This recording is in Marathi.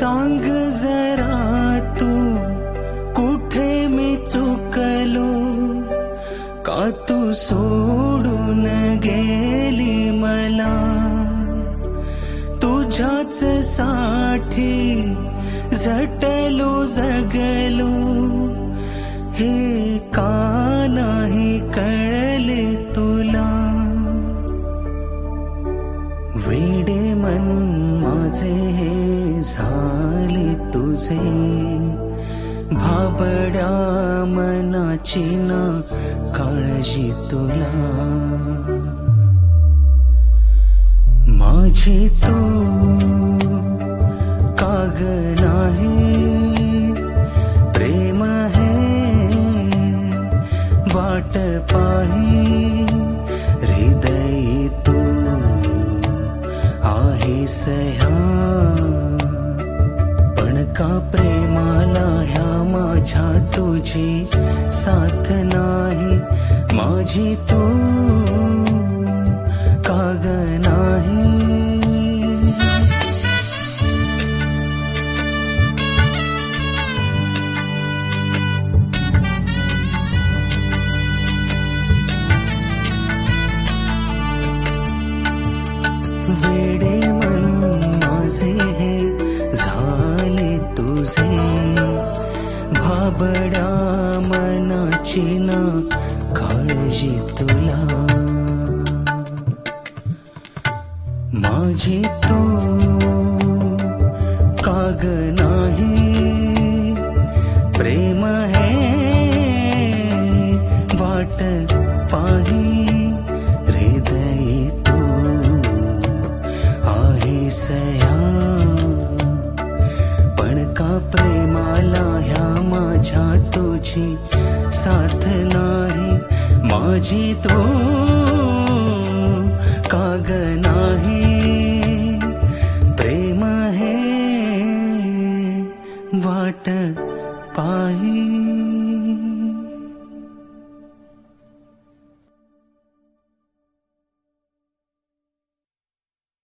सांग जरा तू कुठे मी चुकलो, का तू सोडून गेली मला. तुझ्याच साठी झटलो जगलो, हे का नाही कळले तुला. वेडे मन माझे हे झाले तुझे, भाबड्या मनाची ना काळजी तुला. माझी तू काग नाही, प्रेम है वाट पाही. हृदय तू आहे सह्या, पण का प्रेमाला ह्या माझ्या तुझी साथ नाही. माझी तू काग नाही. वेडे मन माझे हे झाले तुझे, भाबड्या मनाची ना काळजी तुला. माझी तू काग नाही, प्रेम है वाट पाही. हृदय तू आहे सह्या, पण का प्रेमाला ह्या माझ्या तुझी साथ नाही. माझी तू काग नाही, प्रेम है वाट पाही.